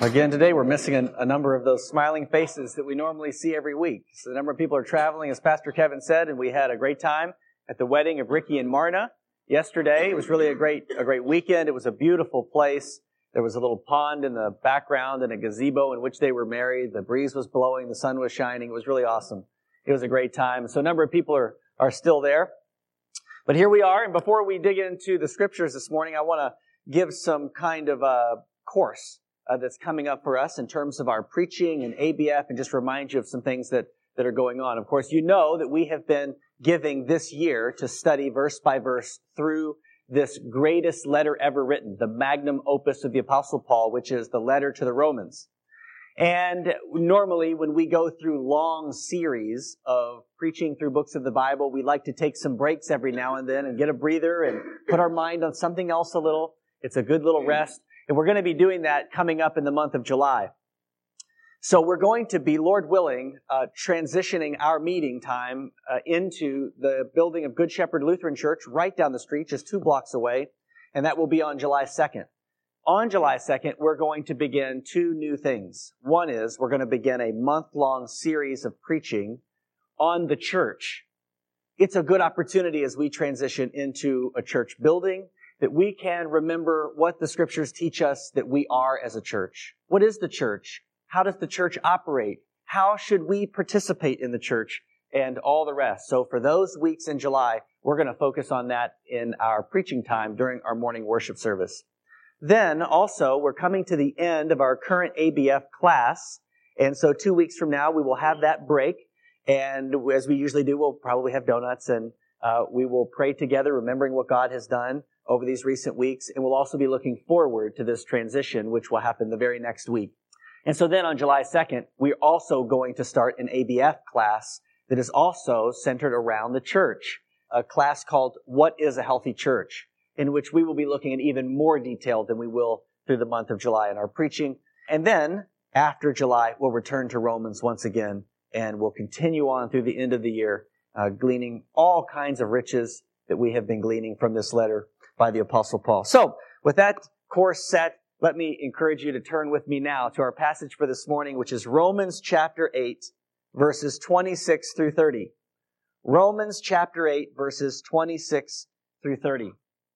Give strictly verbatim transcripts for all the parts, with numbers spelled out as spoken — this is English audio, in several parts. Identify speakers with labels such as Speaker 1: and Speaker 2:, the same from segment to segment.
Speaker 1: Again, today we're missing a, a number of those smiling faces that we normally see every week. So the number of people are traveling, as Pastor Kevin said, and we had a great time at the wedding of Ricky and Marna yesterday. It was really a great, a great weekend. It was a beautiful place. There was a little pond in the background and a gazebo in which they were married. The breeze was blowing, the sun was shining. It was really awesome. It was a great time. So a number of people are, are still there. But here we are, and before we dig into the scriptures this morning, I want to give some kind of a course Uh, that's coming up for us in terms of our preaching and A B F, and just remind you of some things that, that are going on. Of course, you know that we have been giving this year to study verse by verse through this greatest letter ever written, the magnum opus of the Apostle Paul, which is the letter to the Romans. And normally when we go through long series of preaching through books of the Bible, we like to take some breaks every now and then and get a breather and put our mind on something else a little. It's a good little rest. And we're going to be doing that coming up in the month of July. So we're going to be, Lord willing, uh, transitioning our meeting time uh, into the building of Good Shepherd Lutheran Church right down the street, just two blocks away. And that will be on July second. On July second, we're going to begin two new things. One is we're going to begin a month-long series of preaching on the church. It's a good opportunity as we transition into a church building, that we can remember what the scriptures teach us that we are as a church. What is the church? How does the church operate? How should we participate in the church? And all the rest. So for those weeks in July, we're going to focus on that in our preaching time during our morning worship service. Then also, we're coming to the end of our current A B F class. And so two weeks from now, we will have that break. And as we usually do, we'll probably have donuts and uh, we will pray together, remembering what God has done over these recent weeks, and we'll also be looking forward to this transition, which will happen the very next week. And so then on July second, we're also going to start an A B F class that is also centered around the church, a class called What is a Healthy Church, in which we will be looking at even more detail than we will through the month of July in our preaching. And then after July, we'll return to Romans once again, and we'll continue on through the end of the year, uh, gleaning all kinds of riches that we have been gleaning from this letter by the Apostle Paul. So, with that course set, let me encourage you to turn with me now to our passage for this morning, which is Romans chapter eight, verses twenty-six through thirty. Romans chapter eight, verses twenty-six through thirty.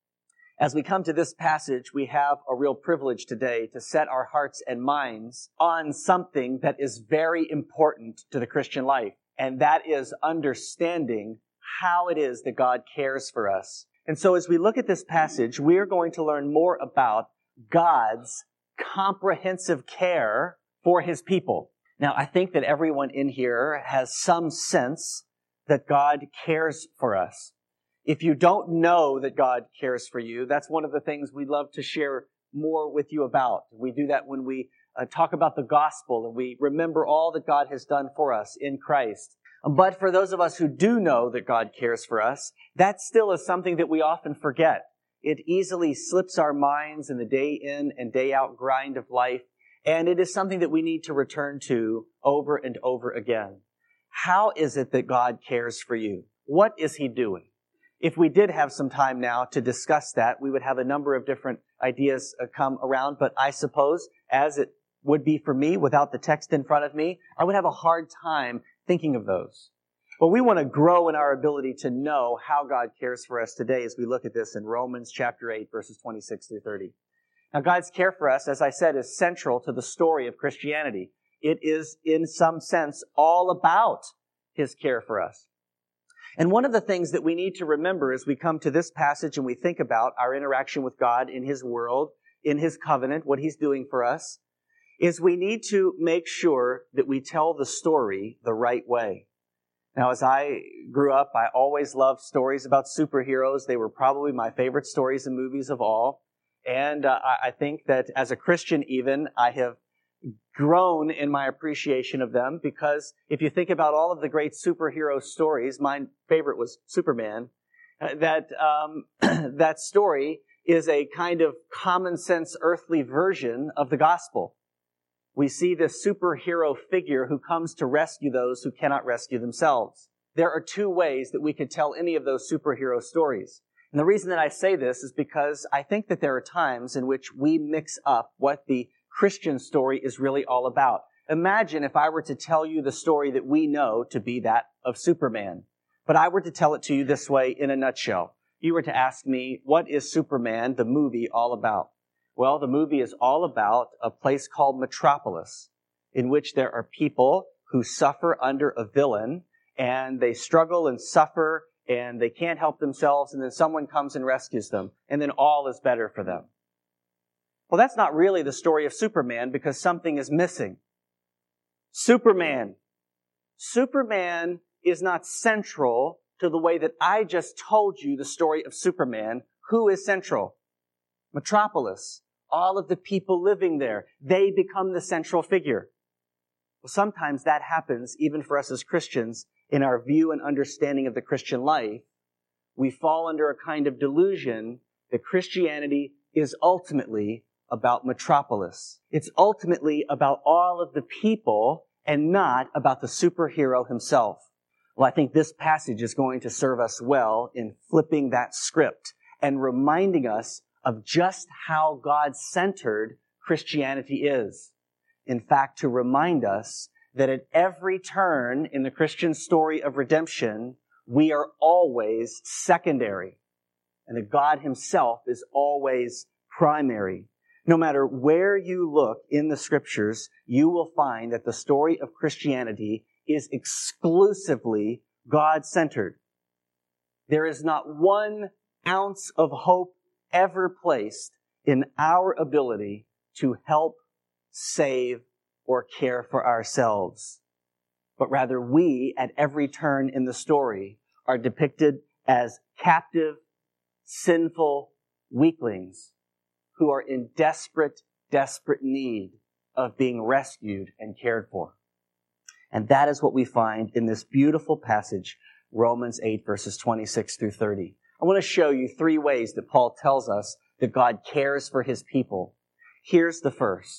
Speaker 1: As we come to this passage, we have a real privilege today to set our hearts and minds on something that is very important to the Christian life, and that is understanding how it is that God cares for us. And so as we look at this passage, we are going to learn more about God's comprehensive care for His people. Now, I think that everyone in here has some sense that God cares for us. If you don't know that God cares for you, that's one of the things we love to share more with you about. We do that when we uh, talk about the gospel and we remember all that God has done for us in Christ. But for those of us who do know that God cares for us, that still is something that we often forget. It easily slips our minds in the day in and day out grind of life, and it is something that we need to return to over and over again. How is it that God cares for you? What is He doing? If we did have some time now to discuss that, we would have a number of different ideas come around, but I suppose, as it would be for me without the text in front of me, I would have a hard time thinking of those. But we want to grow in our ability to know how God cares for us today as we look at this in Romans chapter eight, verses twenty-six through thirty. Now, God's care for us, as I said, is central to the story of Christianity. It is, in some sense, all about His care for us. And one of the things that we need to remember as we come to this passage and we think about our interaction with God in His world, in His covenant, what He's doing for us, is we need to make sure that we tell the story the right way. Now, as I grew up, I always loved stories about superheroes. They were probably my favorite stories and movies of all. And uh, I think that as a Christian even, I have grown in my appreciation of them, because if you think about all of the great superhero stories, my favorite was Superman, uh, that um, that story is a kind of common sense earthly version of the gospel. We see this superhero figure who comes to rescue those who cannot rescue themselves. There are two ways that we could tell any of those superhero stories. And the reason that I say this is because I think that there are times in which we mix up what the Christian story is really all about. Imagine if I were to tell you the story that we know to be that of Superman, but I were to tell it to you this way in a nutshell. You were to ask me, what is Superman, the movie, all about? Well, the movie is all about a place called Metropolis, in which there are people who suffer under a villain, and they struggle and suffer, and they can't help themselves, and then someone comes and rescues them, and then all is better for them. Well, that's not really the story of Superman, because something is missing. Superman. Superman is not central to the way that I just told you the story of Superman. Who is central? Metropolis. All of the people living there. They become the central figure. Well, sometimes that happens even for us as Christians in our view and understanding of the Christian life. We fall under a kind of delusion that Christianity is ultimately about Metropolis. It's ultimately about all of the people and not about the superhero himself. Well, I think this passage is going to serve us well in flipping that script and reminding us of just how God-centered Christianity is. In fact, to remind us that at every turn in the Christian story of redemption, we are always secondary, and that God himself is always primary. No matter where you look in the scriptures, you will find that the story of Christianity is exclusively God-centered. There is not one ounce of hope ever placed in our ability to help, save, or care for ourselves. But rather, we, at every turn in the story, are depicted as captive, sinful weaklings who are in desperate, desperate need of being rescued and cared for. And that is what we find in this beautiful passage, Romans eight, verses twenty-six through thirty. I want to show you three ways that Paul tells us that God cares for his people. Here's the first.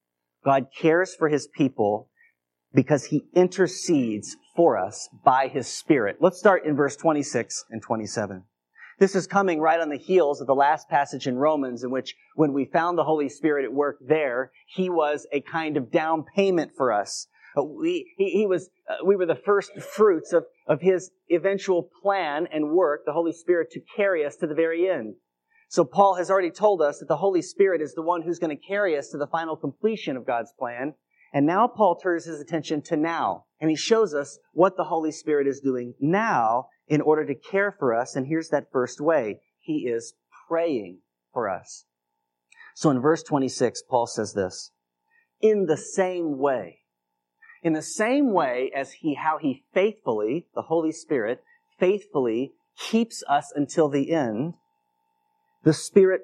Speaker 1: God cares for his people because he intercedes for us by his Spirit. Let's start in verse twenty-six and twenty-seven. This is coming right on the heels of the last passage in Romans, in which when we found the Holy Spirit at work there, he was a kind of down payment for us. We, he, he was, uh, we were the first fruits of, of his eventual plan and work, the Holy Spirit, to carry us to the very end. So Paul has already told us that the Holy Spirit is the one who's going to carry us to the final completion of God's plan. And now Paul turns his attention to now. And he shows us what the Holy Spirit is doing now in order to care for us. And here's that first way. He is praying for us. So in verse twenty-six, Paul says this, in the same way, in the same way as he, how he faithfully, the Holy Spirit, faithfully keeps us until the end, the Spirit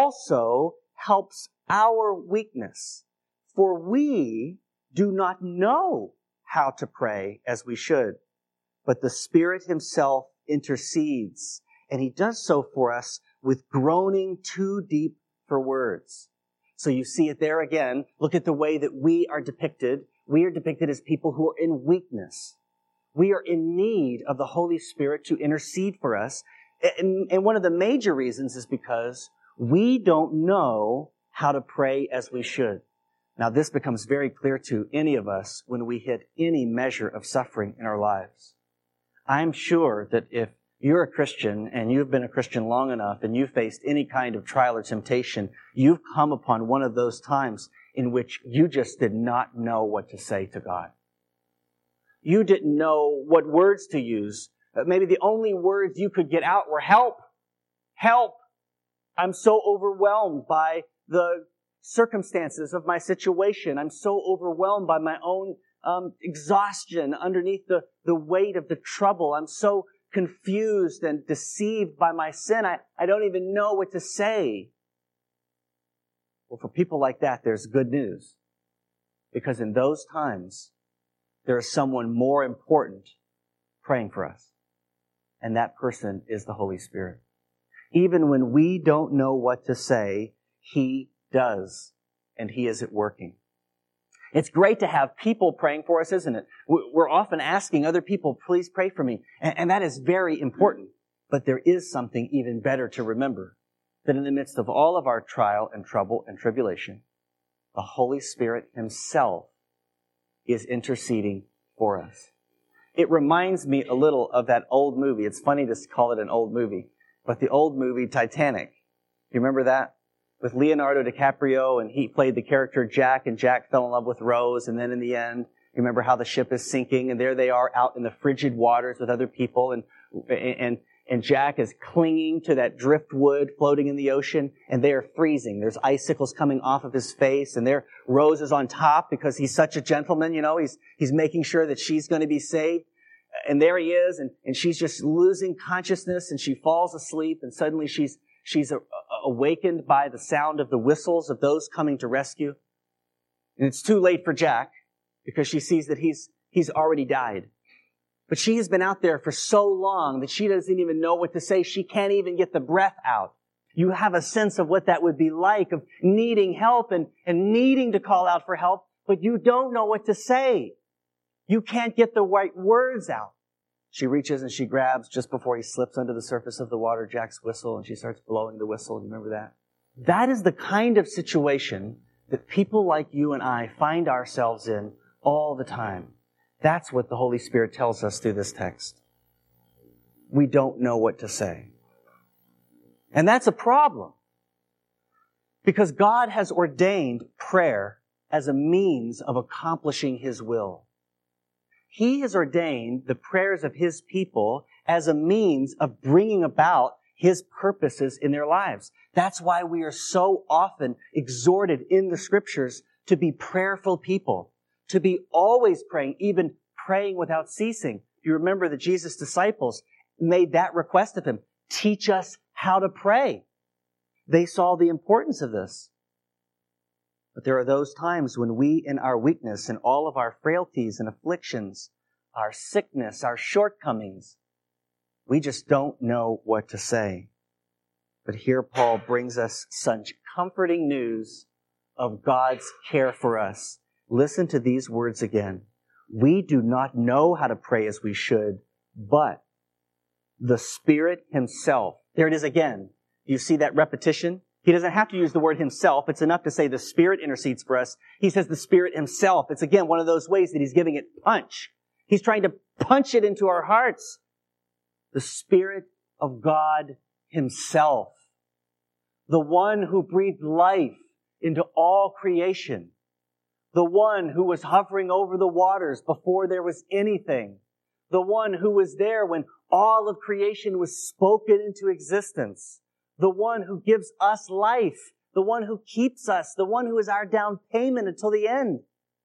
Speaker 1: also helps our weakness. For we do not know how to pray as we should, but the Spirit himself intercedes, and he does so for us with groaning too deep for words. So you see it there again. Look at the way that we are depicted. We are depicted as people who are in weakness. We are in need of the Holy Spirit to intercede for us. And, and one of the major reasons is because we don't know how to pray as we should. Now, this becomes very clear to any of us when we hit any measure of suffering in our lives. I'm sure that if you're a Christian and you've been a Christian long enough and you've faced any kind of trial or temptation, you've come upon one of those times in which you just did not know what to say to God. You didn't know what words to use. Maybe the only words you could get out were help, help. I'm so overwhelmed by the circumstances of my situation. I'm so overwhelmed by my own um, exhaustion underneath the, the weight of the trouble. I'm so confused and deceived by my sin. I, I don't even know what to say. Well, for people like that, there's good news. Because in those times, there is someone more important praying for us. And that person is the Holy Spirit. Even when we don't know what to say, He does. And He is at working. It's great to have people praying for us, isn't it? We're often asking other people, please pray for me. And that is very important. But there is something even better to remember. That in the midst of all of our trial and trouble and tribulation, The Holy Spirit himself is interceding for us. It reminds me a little of that old movie. It's funny to call it an old movie, but the old movie Titanic. You remember that? With Leonardo DiCaprio, and he played the character Jack, and Jack fell in love with Rose, and then in the end, you remember how the ship is sinking, and there they are out in the frigid waters with other people, and and and Jack is clinging to that driftwood floating in the ocean, and they are freezing. There's icicles coming off of his face, and there Rose is on top because he's such a gentleman, you know, he's he's making sure that she's going to be saved. And there he is, and, and she's just losing consciousness, and she falls asleep, and suddenly she's she's a, a, awakened by the sound of the whistles of those coming to rescue. And it's too late for Jack, because she sees that he's he's already died. But she has been out there for so long that she doesn't even know what to say. She can't even get the breath out. You have a sense of what that would be like, of needing help and, and needing to call out for help, but you don't know what to say. You can't get the right words out. She reaches and she grabs, just before he slips under the surface of the water, Jack's whistle, and she starts blowing the whistle. You remember that? That is the kind of situation that people like you and I find ourselves in all the time. That's what the Holy Spirit tells us through this text. We don't know what to say. And that's a problem. Because God has ordained prayer as a means of accomplishing His will. He has ordained the prayers of His people as a means of bringing about His purposes in their lives. That's why we are so often exhorted in the Scriptures to be prayerful people, to be always praying, even praying without ceasing. You remember that Jesus' disciples made that request of Him. Teach us how to pray. They saw the importance of this. But there are those times when we, in our weakness and all of our frailties and afflictions, our sickness, our shortcomings, we just don't know what to say. But here Paul brings us such comforting news of God's care for us. Listen to these words again. We do not know how to pray as we should, but the Spirit Himself. There it is again. You see that repetition? He doesn't have to use the word Himself. It's enough to say the Spirit intercedes for us. He says the Spirit Himself. It's again one of those ways that He's giving it punch. He's trying to punch it into our hearts. The Spirit of God Himself. The one who breathed life into all creation. The one who was hovering over the waters before there was anything. The one who was there when all of creation was spoken into existence. The one who gives us life. The one who keeps us. The one who is our down payment until the end.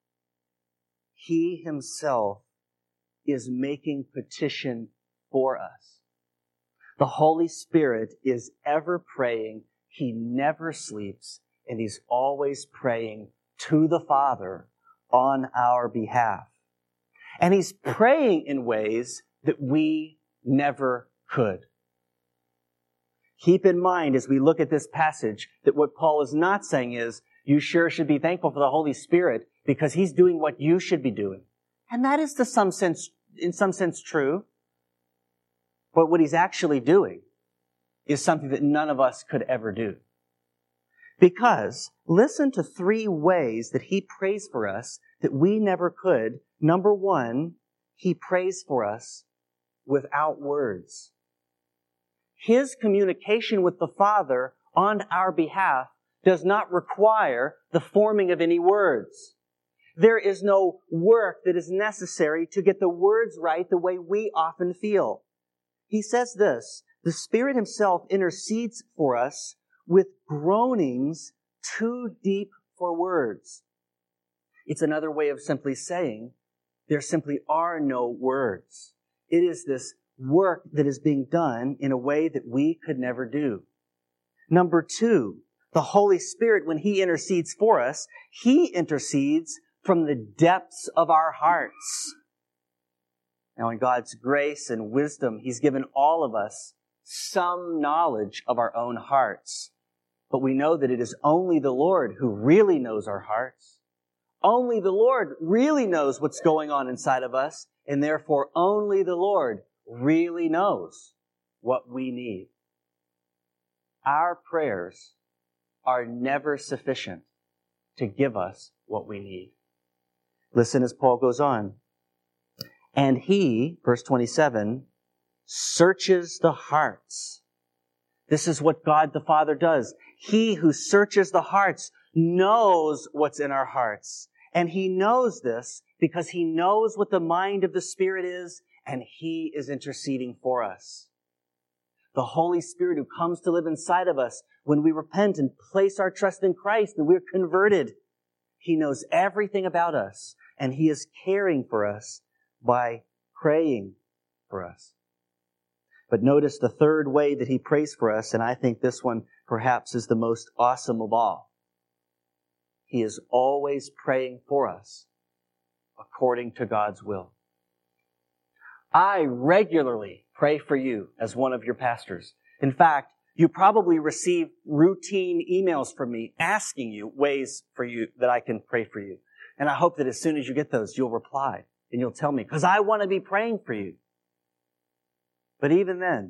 Speaker 1: He Himself is making petition for us. The Holy Spirit is ever praying. He never sleeps, and He's always praying to the Father on our behalf. And He's praying in ways that we never could. Keep in mind as we look at this passage that what Paul is not saying is, you sure should be thankful for the Holy Spirit because He's doing what you should be doing. And that is to some sense, in some sense true. But what He's actually doing is something that none of us could ever do. Because listen to three ways that He prays for us that we never could. Number one, He prays for us without words. His communication with the Father on our behalf does not require the forming of any words. There is no work that is necessary to get the words right the way we often feel. He says this, the Spirit Himself intercedes for us with groanings too deep for words. It's another way of simply saying there simply are no words. It is this work that is being done in a way that we could never do. Number two, the Holy Spirit, when He intercedes for us, He intercedes from the depths of our hearts. Now, in God's grace and wisdom, He's given all of us some knowledge of our own hearts. But we know that it is only the Lord who really knows our hearts. Only the Lord really knows what's going on inside of us, and therefore only the Lord really knows what we need. Our prayers are never sufficient to give us what we need. Listen as Paul goes on. And he, verse twenty-seven, searches the hearts. This is what God the Father does. He who searches the hearts knows what's in our hearts. And he knows this because he knows what the mind of the Spirit is, and he is interceding for us. The Holy Spirit who comes to live inside of us when we repent and place our trust in Christ and we're converted. He knows everything about us, and he is caring for us by praying for us. But notice the third way that he prays for us, and I think this one perhaps is the most awesome of all. He is always praying for us according to God's will. I regularly pray for you as one of your pastors. In fact, you probably receive routine emails from me asking you ways for you that I can pray for you. And I hope that as soon as you get those, you'll reply and you'll tell me, because I want to be praying for you. But even then,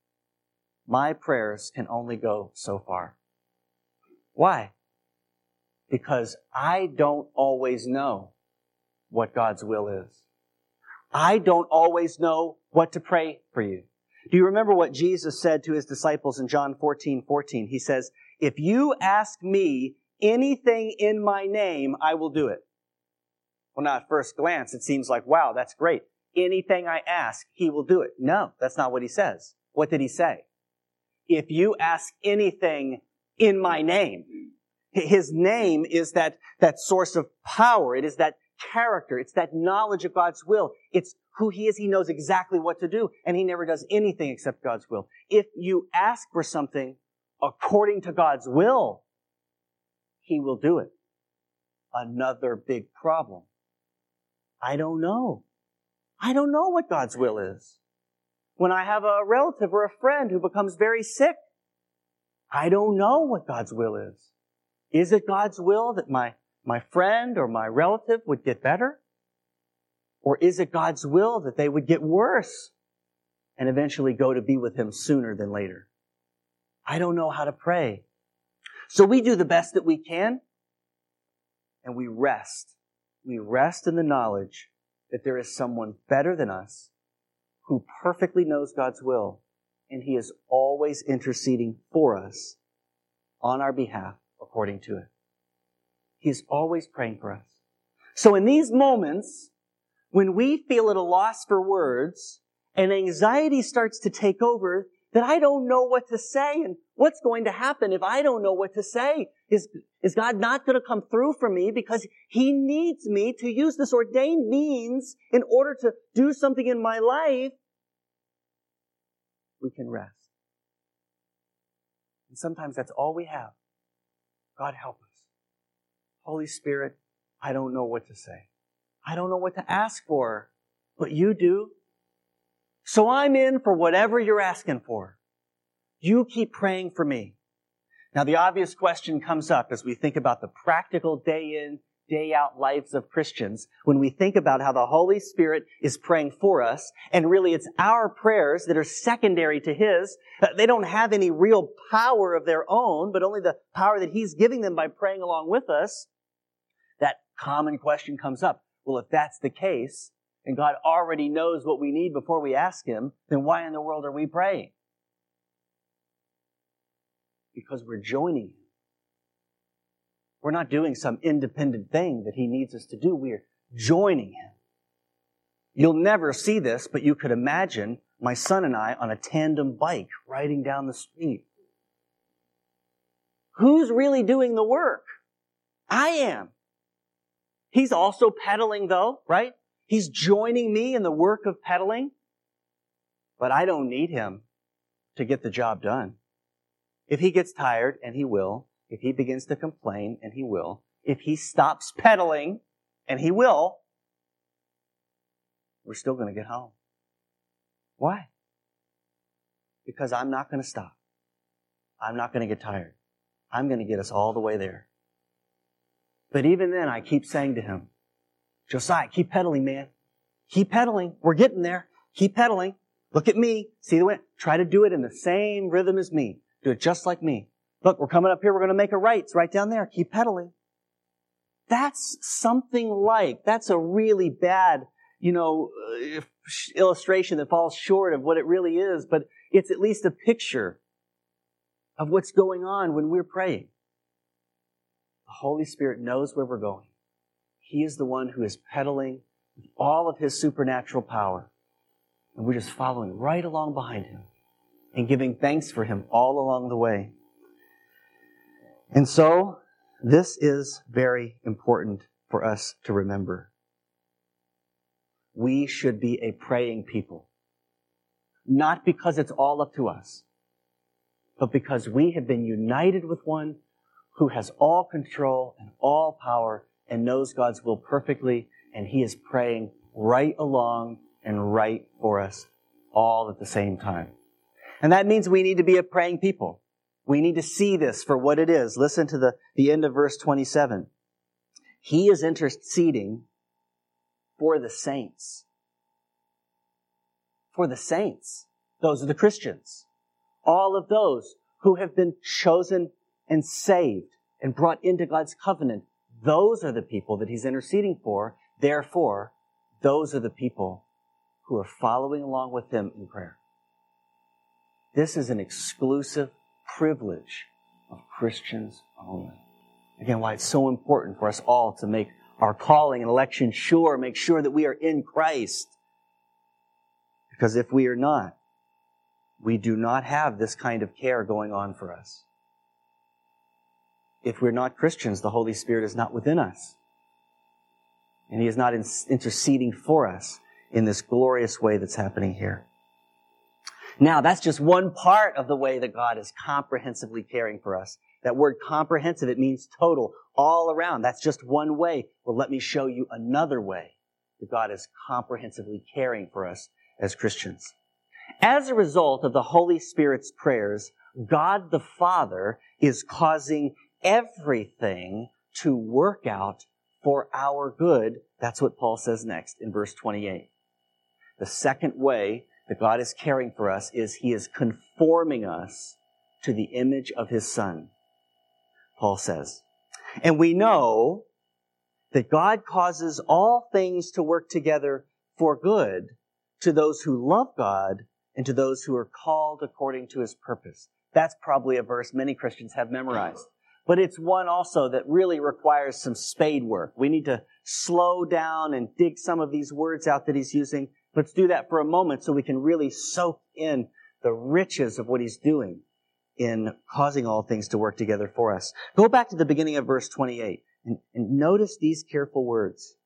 Speaker 1: my prayers can only go so far. Why? Because I don't always know what God's will is. I don't always know what to pray for you. Do you remember what Jesus said to his disciples in John fourteen fourteen? He says, if you ask me anything in my name, I will do it. Well, now at first glance, it seems like, wow, that's great. Anything I ask, he will do it. No, that's not what he says. What did he say? If you ask anything in my name, his name is that, that source of power. It is that character. It's that knowledge of God's will. It's who he is. He knows exactly what to do, and he never does anything except God's will. If you ask for something according to God's will, he will do it. Another big problem. I don't know. I don't know what God's will is. When I have a relative or a friend who becomes very sick, I don't know what God's will is. Is it God's will that my, my friend or my relative would get better? Or is it God's will that they would get worse and eventually go to be with him sooner than later? I don't know how to pray. So we do the best that we can, and we rest. We rest in the knowledge that there is someone better than us who perfectly knows God's will, and he is always interceding for us on our behalf according to it. He is always praying for us. So in these moments, when we feel at a loss for words and anxiety starts to take over, that I don't know what to say and what's going to happen if I don't know what to say. Is, is God not going to come through for me because he needs me to use this ordained means in order to do something in my life? We can rest. And sometimes that's all we have. God help us. Holy Spirit, I don't know what to say. I don't know what to ask for, but you do. So I'm in for whatever you're asking for. You keep praying for me. Now, the obvious question comes up as we think about the practical day in, day out lives of Christians, when we think about how the Holy Spirit is praying for us, and really it's our prayers that are secondary to his. They don't have any real power of their own, but only the power that he's giving them by praying along with us. That common question comes up. Well, if that's the case, and God already knows what we need before we ask him, then why in the world are we praying? Because we're joining him. We're not doing some independent thing that he needs us to do. We're joining him. You'll never see this, but you could imagine my son and I on a tandem bike riding down the street. Who's really doing the work? I am. He's also pedaling though, right? He's joining me in the work of pedaling. But I don't need him to get the job done. If he gets tired, and he will, if he begins to complain, and he will, if he stops pedaling, and he will, we're still going to get home. Why? Because I'm not going to stop. I'm not going to get tired. I'm going to get us all the way there. But even then, I keep saying to him, Josiah, keep pedaling, man. Keep pedaling. We're getting there. Keep pedaling. Look at me. See the way? Try to do it in the same rhythm as me. Do it just like me. Look, we're coming up here. We're going to make a right. It's right down there. Keep pedaling. That's something like, that's a really bad, you know, uh, illustration that falls short of what it really is, but it's at least a picture of what's going on when we're praying. The Holy Spirit knows where we're going. He is the one who is pedaling with all of His supernatural power. And we're just following right along behind Him and giving thanks for Him all along the way. And so, this is very important for us to remember. We should be a praying people. Not because it's all up to us, but because we have been united with one who has all control and all power and knows God's will perfectly, and He is praying right along and right for us all at the same time. And that means we need to be a praying people. We need to see this for what it is. Listen to the, the end of verse twenty-seven. He is interceding for the saints. For the saints. Those are the Christians. All of those who have been chosen and saved and brought into God's covenant. Those are the people that He's interceding for. Therefore, those are the people who are following along with Him in prayer. This is an exclusive privilege of Christians only. Again, why it's so important for us all to make our calling and election sure, make sure that we are in Christ. Because if we are not, we do not have this kind of care going on for us. If we're not Christians, the Holy Spirit is not within us. And He is not interceding for us in this glorious way that's happening here. Now, that's just one part of the way that God is comprehensively caring for us. That word comprehensive, it means total, all around. That's just one way. Well, let me show you another way that God is comprehensively caring for us as Christians. As a result of the Holy Spirit's prayers, God the Father is causing everything to work out for our good. That's what Paul says next in verse twenty-eight. The second way that God is caring for us is He is conforming us to the image of His Son, Paul says. And we know that God causes all things to work together for good to those who love God and to those who are called according to His purpose. That's probably a verse many Christians have memorized. But it's one also that really requires some spade work. We need to slow down and dig some of these words out that he's using. Let's do that for a moment so we can really soak in the riches of what He's doing in causing all things to work together for us. Go back to the beginning of verse twenty-eight and, and notice these careful words.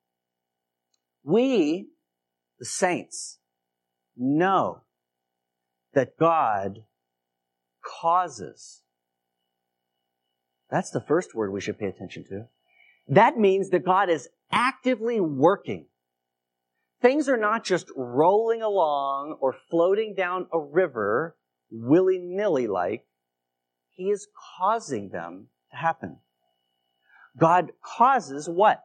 Speaker 1: We, the saints, know that God causes. That's the first word we should pay attention to. That means that God is actively working. Things are not just rolling along or floating down a river willy-nilly like. He is causing them to happen. God causes what?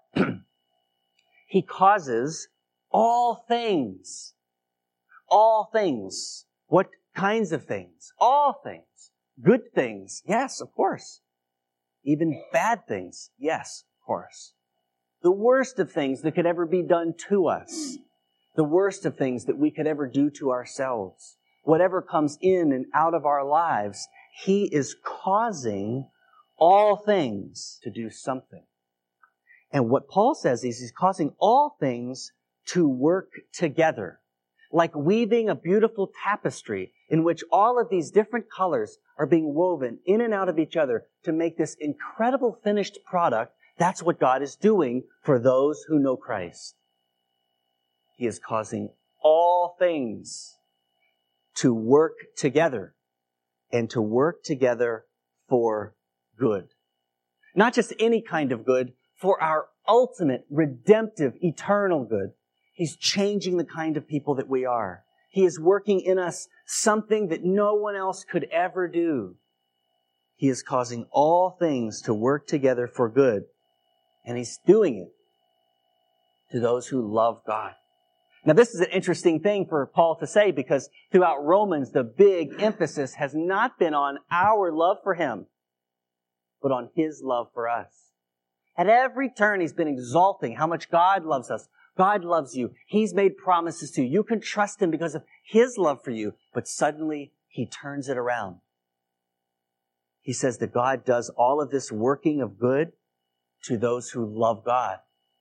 Speaker 1: He causes all things. All things. What kinds of things? All things. Good things. Yes, of course. Even bad things. Yes, of course. The worst of things that could ever be done to us. The worst of things that we could ever do to ourselves. Whatever comes in and out of our lives, He is causing all things to do something. And what Paul says is He's causing all things to work together. Like weaving a beautiful tapestry in which all of these different colors are being woven in and out of each other to make this incredible finished product. That's what God is doing for those who know Christ. He is causing all things to work together and to work together for good. Not just any kind of good, for our ultimate, redemptive, eternal good. He's changing the kind of people that we are. He is working in us something that no one else could ever do. He is causing all things to work together for good. And He's doing it to those who love God. Now, this is an interesting thing for Paul to say because throughout Romans, the big emphasis has not been on our love for Him, but on His love for us. At every turn, he's been exalting how much God loves us. God loves you. He's made promises to you. You can trust him because of his love for you. But suddenly, he turns it around. He says that God does all of this working of good to those who love God.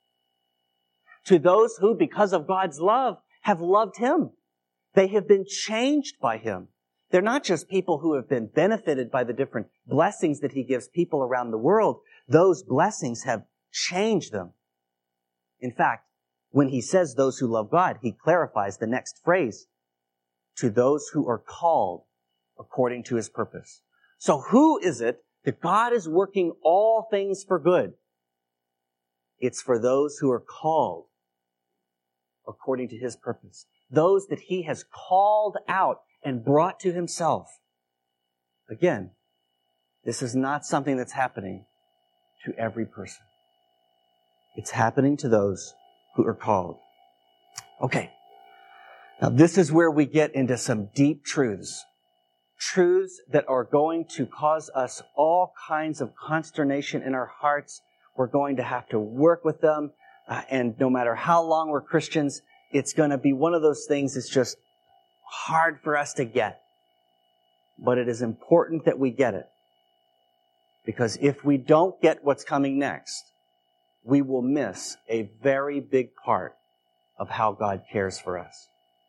Speaker 1: To those who, because of God's love, have loved him. They have been changed by him. They're not just people who have been benefited by the different blessings that he gives people around the world. Those blessings have changed them. In fact, when he says those who love God, he clarifies the next phrase. To those who are called according to his purpose. So who is it that God is working all things for good? It's for those who are called according to his purpose. Those that he has called out and brought to himself. Again, this is not something that's happening to every person. It's happening to those who are called. Okay. Now this is where we get into some deep truths. Truths that are going to cause us all kinds of consternation in our hearts. We're going to have to work with them. Uh, and no matter how long we're Christians, it's going to be one of those things that's just hard for us to get. But it is important that we get it. Because if we don't get what's coming next, we will miss a very big part of how God cares for us.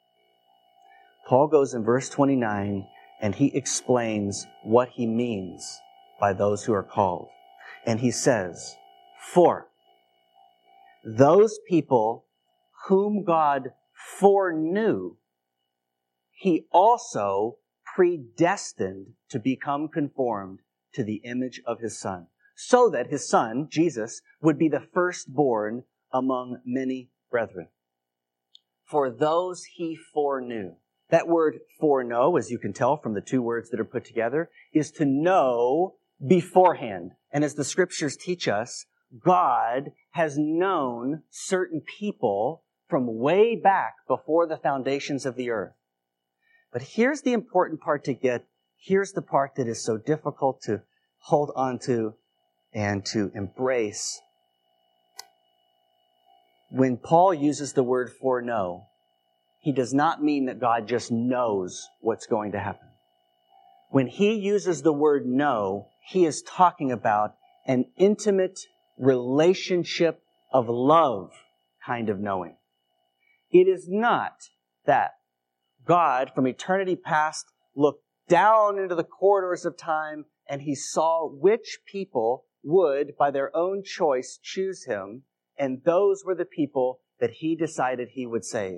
Speaker 1: Paul goes in verse twenty-nine and he explains what he means by those who are called. And he says, for those people whom God foreknew, he also predestined to become conformed to the image of his Son, so that his Son, Jesus, would be the firstborn among many brethren. For those he foreknew. That word foreknow, as you can tell from the two words that are put together, is to know beforehand. And as the scriptures teach us, God has known certain people from way back before the foundations of the earth. But here's the important part to get. Here's the part that is so difficult to hold on to and to embrace. When Paul uses the word foreknow, he does not mean that God just knows what's going to happen. When he uses the word know, he is talking about an intimate relationship of love kind of knowing. It is not that God, from eternity past, looked down into the corridors of time and he saw which people would, by their own choice, choose him, and those were the people that he decided he would save.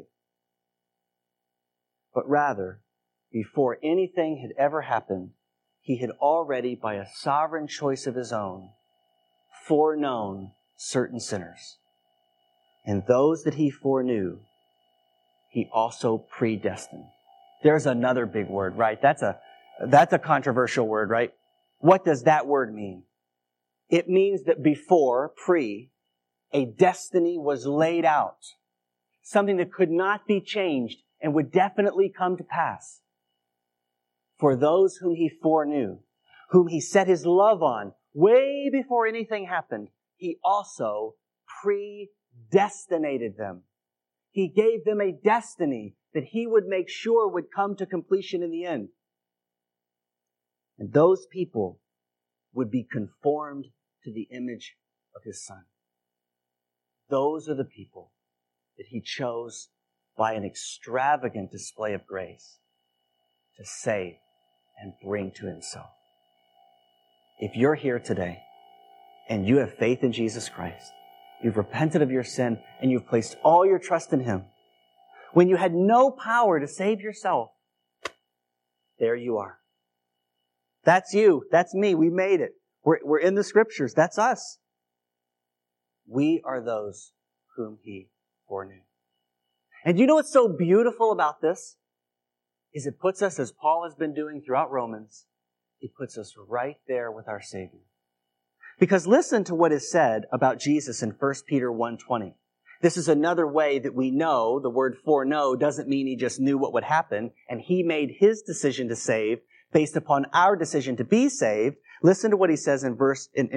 Speaker 1: But rather, before anything had ever happened, he had already, by a sovereign choice of his own, foreknown certain sinners. And those that he foreknew, he also predestined. There's another big word, right? That's a, that's a controversial word, right? What does that word mean? It means that before, pre, a destiny was laid out. Something that could not be changed and would definitely come to pass. For those whom he foreknew, whom he set his love on, way before anything happened, he also predestinated them. He gave them a destiny that he would make sure would come to completion in the end. And those people would be conformed to the image of his Son. Those are the people that he chose by an extravagant display of grace to save and bring to himself. If you're here today and you have faith in Jesus Christ, you've repented of your sin and you've placed all your trust in him, when you had no power to save yourself, there you are. That's you. That's me. We made it. We're, we're in the scriptures. That's us. We are those whom he foreknew. And you know what's so beautiful about this? Is it puts us, as Paul has been doing throughout Romans, it puts us right there with our Savior. Because listen to what is said about Jesus in First Peter one twenty. This is another way that we know the word foreknow doesn't mean he just knew what would happen and he made his decision to save based upon our decision to be saved. Listen to what he says in verse in, in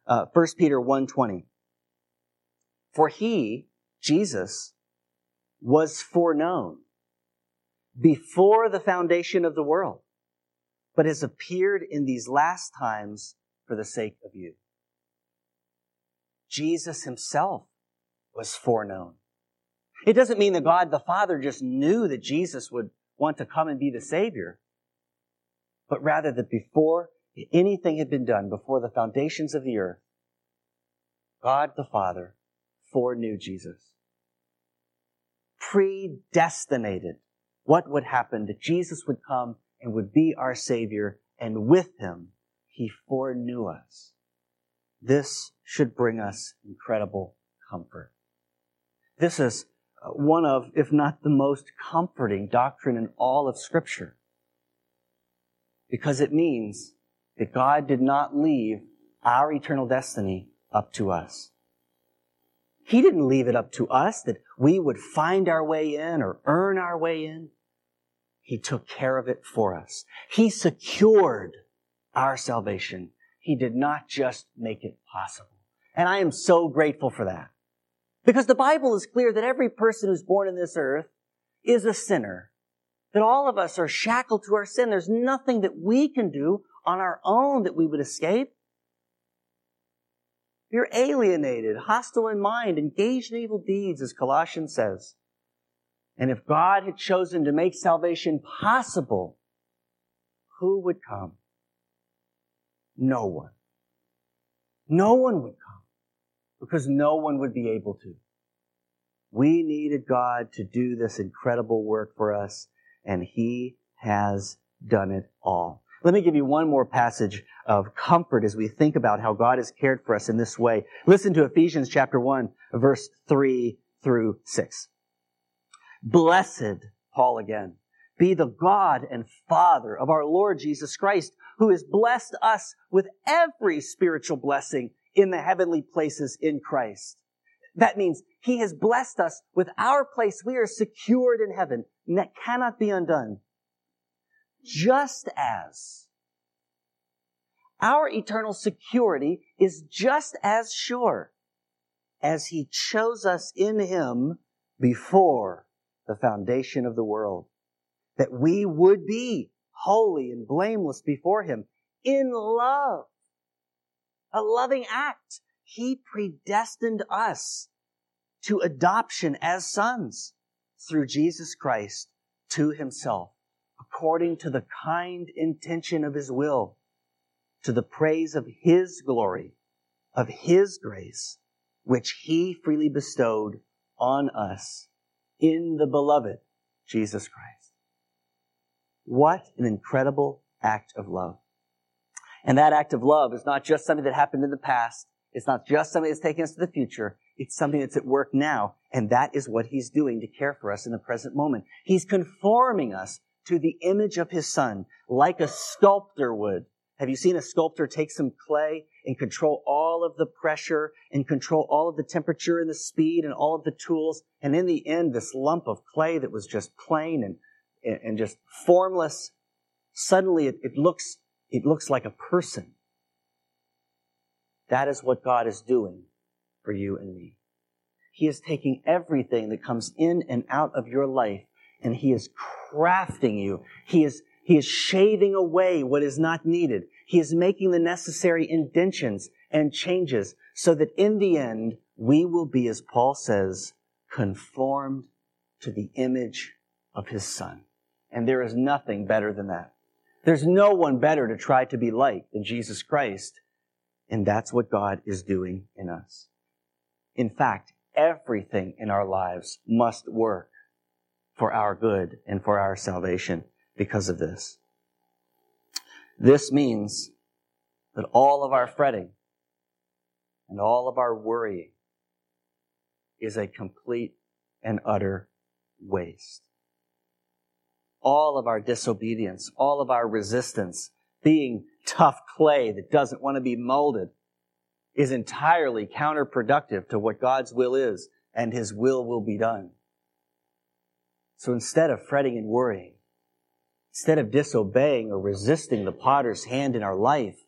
Speaker 1: uh, First Peter one twenty. For he, Jesus, was foreknown before the foundation of the world, but has appeared in these last times for the sake of you. Jesus himself was foreknown. It doesn't mean that God the Father just knew that Jesus would want to come and be the Savior, but rather that before anything had been done, before the foundations of the earth, God the Father foreknew Jesus. Predestinated what would happen, that Jesus would come and would be our Savior, and with him, he foreknew us. This should bring us incredible comfort. This is one of, if not the most comforting doctrine in all of Scripture, because it means that God did not leave our eternal destiny up to us. He didn't leave it up to us that we would find our way in or earn our way in. He took care of it for us. He secured our salvation. He did not just make it possible. And I am so grateful for that. Because the Bible is clear that every person who's born in this earth is a sinner. That all of us are shackled to our sin. There's nothing that we can do on our own that we would escape. You're alienated, hostile in mind, engaged in evil deeds, as Colossians says. And if God had chosen to make salvation possible, who would come? No one. No one would come, because no one would be able to. We needed God to do this incredible work for us, and he has done it all. Let me give you one more passage of comfort as we think about how God has cared for us in this way. Listen to Ephesians chapter one, verse three through six. Blessed, Paul again, be the God and Father of our Lord Jesus Christ, who has blessed us with every spiritual blessing in the heavenly places in Christ. That means he has blessed us with our place. We are secured in heaven, and that cannot be undone. Just as our eternal security is just as sure as he chose us in him before the foundation of the world, that we would be holy and blameless before him in love. A loving act. He predestined us to adoption as sons through Jesus Christ to himself, according to the kind intention of his will, to the praise of his glory, of his grace, which he freely bestowed on us in the beloved Jesus Christ. What an incredible act of love. And that act of love is not just something that happened in the past. It's not just something that's taking us to the future. It's something that's at work now. And that is what he's doing to care for us in the present moment. He's conforming us to the image of his Son, like a sculptor would. Have you seen a sculptor take some clay and control all of the pressure and control all of the temperature and the speed and all of the tools? And in the end, this lump of clay that was just plain and, and just formless, suddenly it, it looks, it looks like a person. That is what God is doing for you and me. He is taking everything that comes in and out of your life, and he is crafting you. He is, he is shaving away what is not needed. He is making the necessary indentions and changes so that in the end, we will be, as Paul says, conformed to the image of his Son. And there is nothing better than that. There's no one better to try to be like than Jesus Christ. And that's what God is doing in us. In fact, everything in our lives must work for our good and for our salvation because of this. This means that all of our fretting and all of our worrying is a complete and utter waste. All of our disobedience, all of our resistance, being tough clay that doesn't want to be molded, is entirely counterproductive to what God's will is, and his will will be done. So instead of fretting and worrying, instead of disobeying or resisting the potter's hand in our life,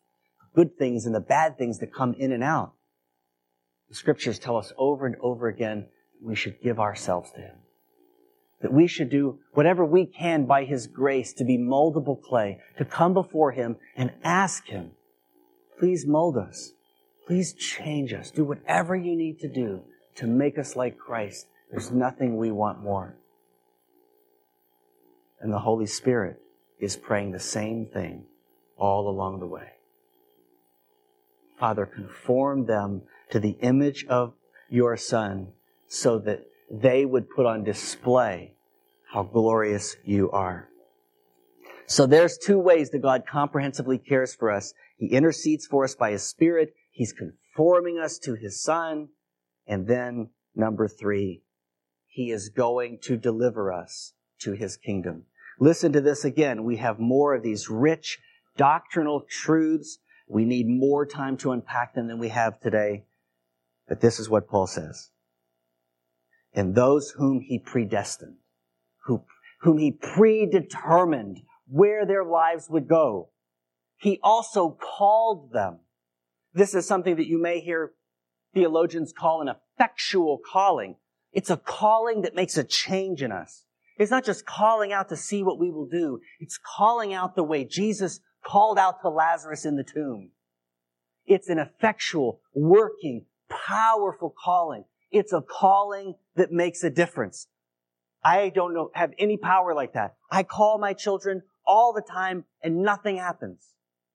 Speaker 1: good things and the bad things that come in and out. The scriptures tell us over and over again that we should give ourselves to Him. That we should do whatever we can by His grace to be moldable clay, to come before Him and ask Him, please mold us. Please change us. Do whatever you need to do to make us like Christ. There's nothing we want more. And the Holy Spirit is praying the same thing all along the way. Father, conform them to the image of your Son so that they would put on display how glorious you are. So there's two ways that God comprehensively cares for us. He intercedes for us by His Spirit. He's conforming us to His Son. And then, number three, He is going to deliver us to His kingdom. Listen to this again. We have more of these rich doctrinal truths. We need more time to unpack them than we have today. But this is what Paul says. And those whom He predestined, who, whom He predetermined where their lives would go, He also called them. This is something that you may hear theologians call an effectual calling. It's a calling that makes a change in us. It's not just calling out to see what we will do. It's calling out the way Jesus called out to Lazarus in the tomb. It's an effectual, working, powerful calling. It's a calling that makes a difference. I don't know, have any power like that. I call my children all the time and nothing happens.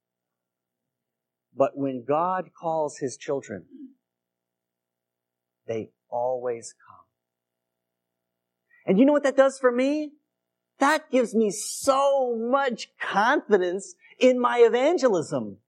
Speaker 1: But when God calls His children, they always come. And you know what that does for me? That gives me so much confidence in my evangelism.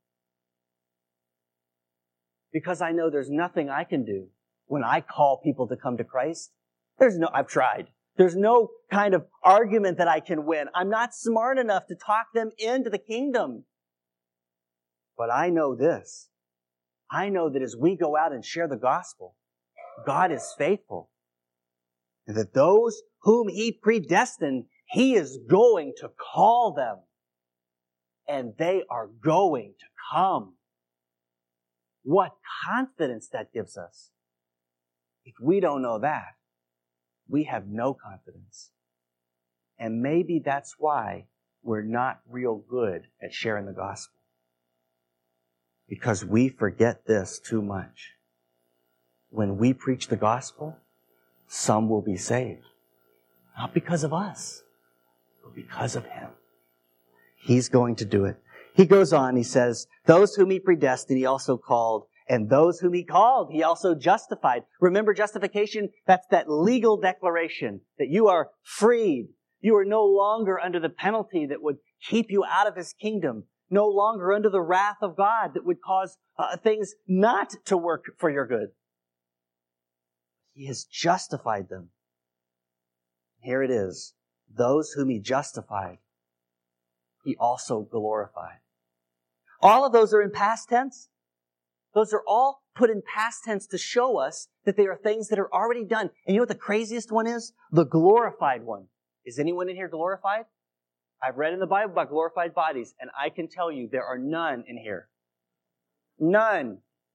Speaker 1: Because I know there's nothing I can do when I call people to come to Christ. There's no, I've tried. There's no kind of argument that I can win. I'm not smart enough to talk them into the kingdom. But I know this. I know that as we go out and share the gospel, God is faithful. And that those whom He predestined, He is going to call them. And they are going to come. What confidence that gives us. If we don't know that, we have no confidence. And maybe that's why we're not real good at sharing the gospel. Because we forget this too much. When we preach the gospel, some will be saved. Not because of us, but because of Him. He's going to do it. He goes on, he says, those whom He predestined, He also called. And those whom He called, He also justified. Remember, justification, that's that legal declaration that you are freed. You are no longer under the penalty that would keep you out of His kingdom. No longer under the wrath of God that would cause uh, things not to work for your good. He has justified them. Here it is. Those whom He justified, He also glorified. All of those are in past tense. Those are all put in past tense to show us that they are things that are already done. And you know what the craziest one is? The glorified one. Is anyone in here glorified? I've read in the Bible about glorified bodies, and I can tell you there are none in here. None.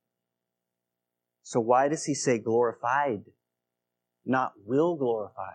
Speaker 1: So why does He say glorified, not will glorify?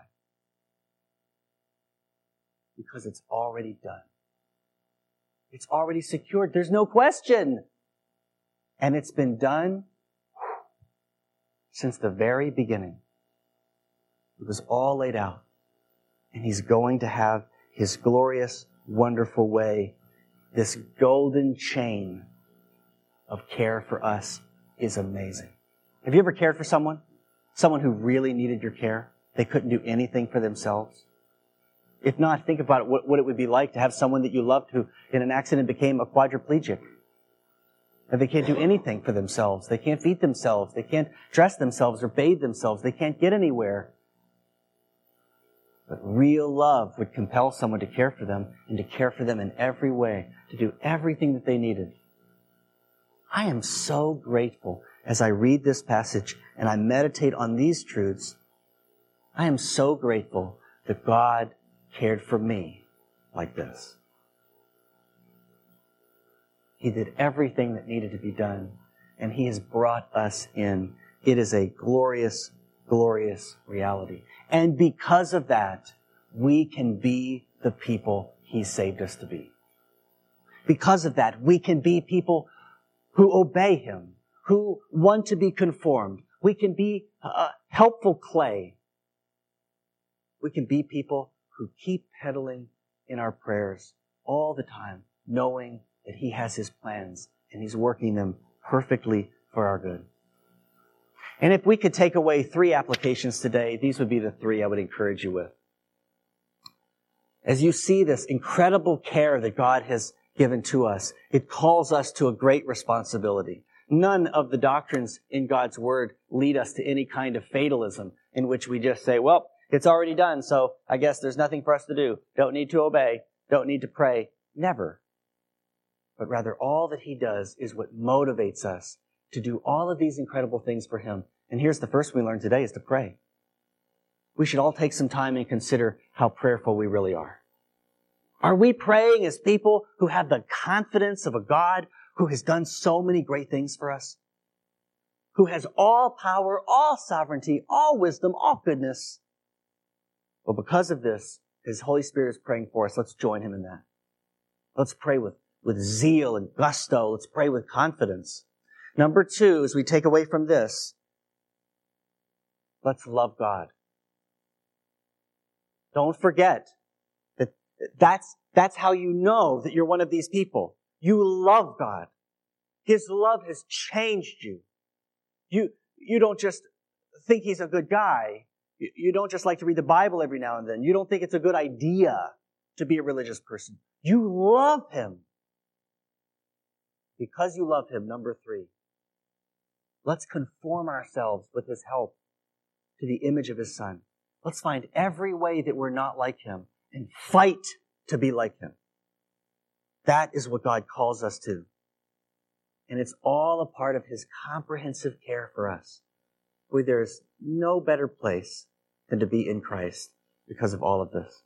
Speaker 1: Because it's already done. It's already secured. There's no question. And it's been done since the very beginning. It was all laid out. And He's going to have His glorious, wonderful way. This golden chain of care for us is amazing. Have you ever cared for someone? Someone who really needed your care? They couldn't do anything for themselves? If not, think about it, what, what it would be like to have someone that you loved who, in an accident, became a quadriplegic. And they can't do anything for themselves. They can't feed themselves. They can't dress themselves or bathe themselves. They can't get anywhere. But real love would compel someone to care for them and to care for them in every way, to do everything that they needed. I am so grateful as I read this passage and I meditate on these truths. I am so grateful that God cared for me like this. He did everything that needed to be done, and He has brought us in. It is a glorious, glorious reality. And because of that, we can be the people He saved us to be. Because of that, we can be people who obey Him, who want to be conformed. We can be uh, helpful clay. We can be people who keep pedaling in our prayers all the time, knowing that He has His plans and He's working them perfectly for our good. And if we could take away three applications today, these would be the three I would encourage you with. As you see this incredible care that God has given to us, it calls us to a great responsibility. None of the doctrines in God's Word lead us to any kind of fatalism in which we just say, well, it's already done, so I guess there's nothing for us to do. Don't need to obey. Don't need to pray. Never. But rather, all that He does is what motivates us to do all of these incredible things for Him. And here's the first we learned today is to pray. We should all take some time and consider how prayerful we really are. Are we praying as people who have the confidence of a God who has done so many great things for us? Who has all power, all sovereignty, all wisdom, all goodness? Well, because of this, His Holy Spirit is praying for us. Let's join Him in that. Let's pray with, with zeal and gusto. Let's pray with confidence. Number two, as we take away from this, let's love God. Don't forget that that's, that's how you know that you're one of these people. You love God. His love has changed you. You, you don't just think He's a good guy. You, you don't just like to read the Bible every now and then. You don't think it's a good idea to be a religious person. You love Him. Because you love Him, number three, let's conform ourselves with His help to the image of His Son. Let's find every way that we're not like Him and fight to be like Him. That is what God calls us to. And it's all a part of His comprehensive care for us. Boy, there's no better place than to be in Christ because of all of this.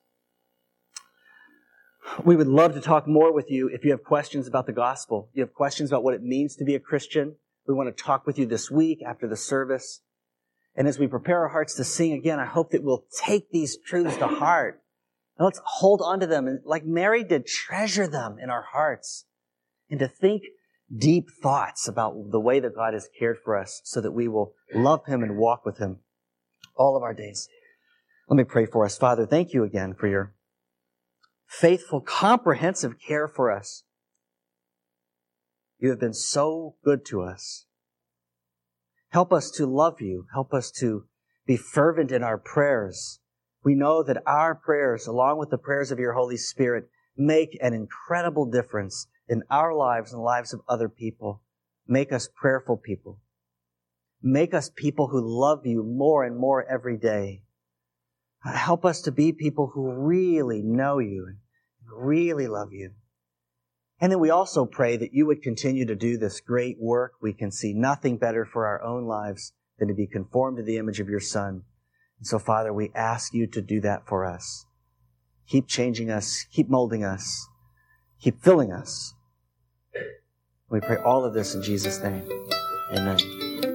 Speaker 1: We would love to talk more with you if you have questions about the gospel. You have questions about what it means to be a Christian. We want to talk with you this week after the service. And as we prepare our hearts to sing again, I hope that we'll take these truths to heart. And let's hold on to them and, like Mary did, treasure them in our hearts. And to think deep thoughts about the way that God has cared for us so that we will love Him and walk with Him all of our days. Let me pray for us. Father, thank you again for your faithful, comprehensive care for us. You have been so good to us. Help us to love you. Help us to be fervent in our prayers. We know that our prayers, along with the prayers of your Holy Spirit, make an incredible difference in our lives and the lives of other people. Make us prayerful people. Make us people who love you more and more every day. Help us to be people who really know you and really love you. And then we also pray that you would continue to do this great work. We can see nothing better for our own lives than to be conformed to the image of your Son. And so, Father, we ask you to do that for us. Keep changing us. Keep molding us. Keep filling us. We pray all of this in Jesus' name. Amen.